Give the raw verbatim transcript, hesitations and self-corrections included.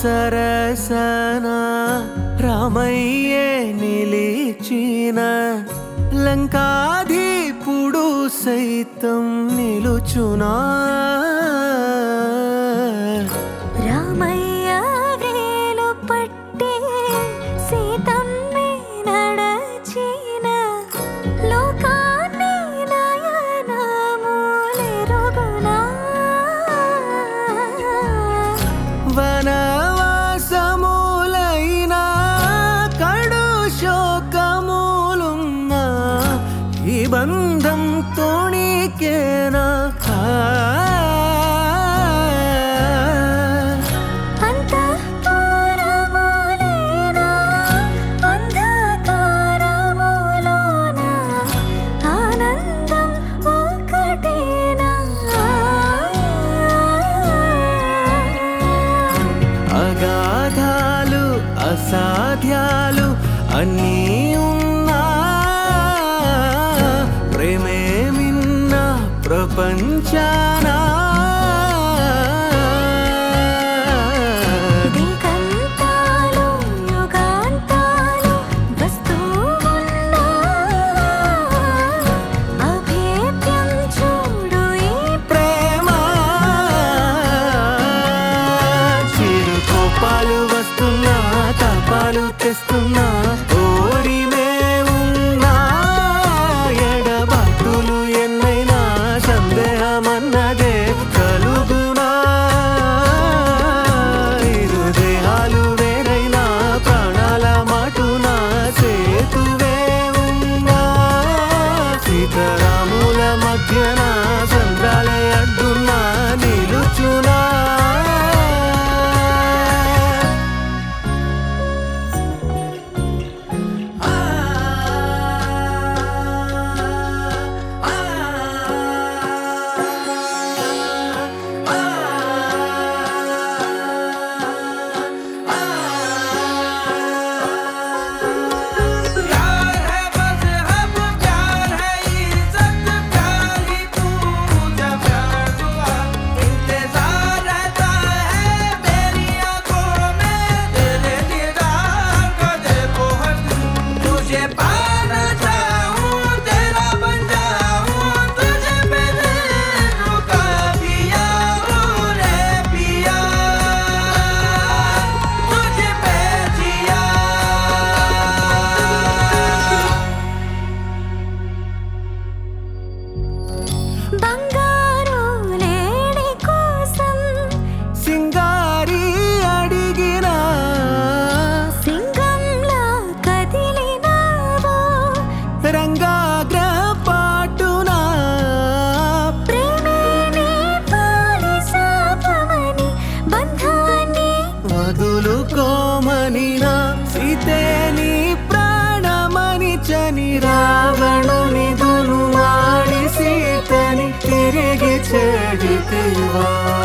సరసన రామయ్యే నిలిచిన లంకాధీపుడు సైతం నిలుచునా రామయ్య వ్రేలు పట్టి సీతమ్మే నడచిన లోకాన్ని నయనములెరుగునా వనవాసములైన కడు శోకములున్న ఈ బంధం తోణికేనా అంతఃపురములైన అంధకారములోన ఆనందం ఒకటేనా అగాధాలు అసాధ్యాలు అన్నీ ఉన్నా ప్రేమే మిన్న ప్రపంచానా దిగంతాలు యుగాంతాలు వస్తూవున్నా అభేద్యం చూడు ఈ ప్రేమ చిరు కోపాలు వస్తున్నా తపాలు తెస్తున్నా ఓరిమే ఉన్నా ఎడబాటులు ఎన్నైనా సందేహమన్నదే కలుగునా ఇరు దేహాలు వేరైనా ప్రాణాల మాటున సేతువే ఉన్నా సీతారాముల మధ్యన సంద్రాలే అడ్డున్నా నిలుచునా బంగారు లేడి కోసం సింగారి అడిగిన సింగంలా కదిలినావో రంగాగ్ర పాటున ప్రేమే నీ పాలి శాపమని బంధాన్ని వదులుకోమని నా సీతే నీ ప్రాణమని చని రావణుని దును మాడి సీతని తిరిగి చెడితివా